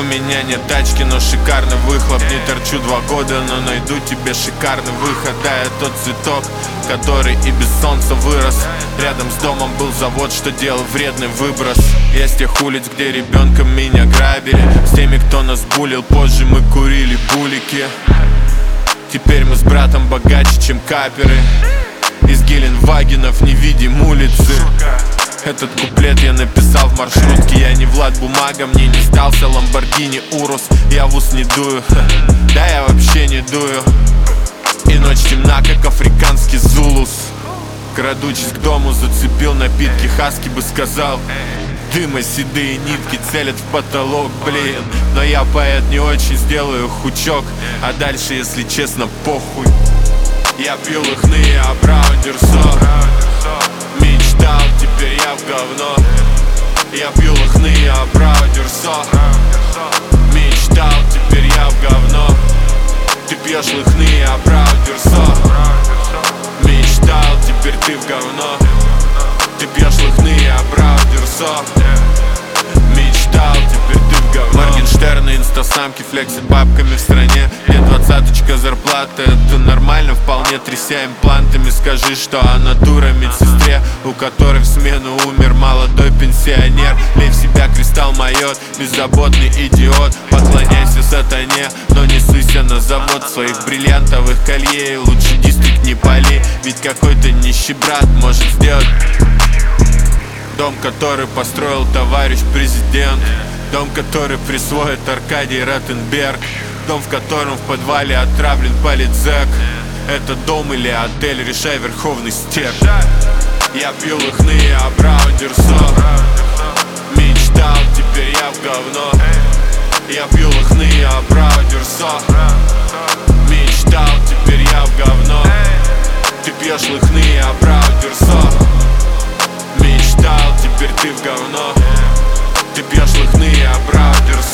меня нет тачки, но шикарный выхлоп. Не торчу 2 года, но найду тебе шикарный выход. Да, я тот цветок, который и без солнца вырос. Рядом с домом был завод, что делал вредный выброс. Я с тех улиц, где ребенком меня грабили. С теми, кто нас булил, позже мы курили булики. Теперь мы с братом богаче, чем каперы. Из Геленвагенов не видим улицы. Этот куплет я написал в маршрутке. Я не Влад Бумага, мне не сдался Ламборгини Урус. Я в ус не дую, да я вообще не дую. И ночь темна, как африканский зулус. Крадучись к дому, зацепил напитки. Хаски бы сказал: дыма седые нитки целят в потолок, блин. Но я поэт, не очень сделаю хучок. А дальше, если честно, похуй. Я пью лыхные, а браудерсо. Мечтал, теперь я в говно. Я пью лыхные, а браудерсо. Мечтал, теперь я в говно. Ты пьешь лыхные, а браудерсо. Мечтал, теперь ты в говно. Ты пьешь лыхные, а браудерсо. Мечтал, теперь ты в говно. Моргенштерн и инстасамки флексит бабками в стране. Мне 20-очка зарплаты, это нормально вполне. Тряся имплантами, скажи, что она дура медсестре, у которой в смену умер молодой пенсионер. Лей в себя кристалл майот, беззаботный идиот. Поклоняйся сатане, но не суйся на завод своих бриллиантовых колье. Лучше дистрикт не пали, ведь какой-то нищебрат может сделать дом, который построил товарищ президент. Дом, который присвоит Аркадий Ротенберг. Дом, в котором в подвале отравлен политзэк. Это дом или отель, решай, верховный стерв. Я пью лыхные, а браудерсо. Мечтал, теперь я в говно. Я пью лыхные, а браудерсо. Мечтал, теперь я в говно. Ты пьешь лыхные, а браудерсо. Мечтал, теперь ты в говно. Ты пьешь лыхные, а браудерсо.